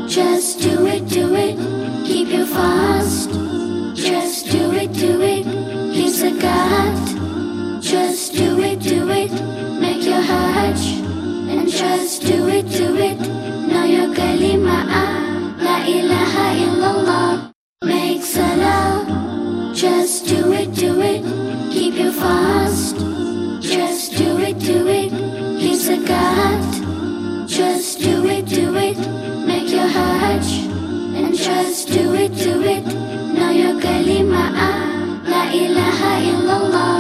Just do it, do it. Keep your fast. Just do it, do it. Keep zakat. Just do it, do it. Make your hajj. And just do it, do it. Know your kalima. La ilaha illallah. Make salah. Just do it, do it. Keep your fast. Just do it, do it. Keep zakat. Just do it, do it. Make your hajj. And just do it, do it. Know your kalima. La ilaha illallah.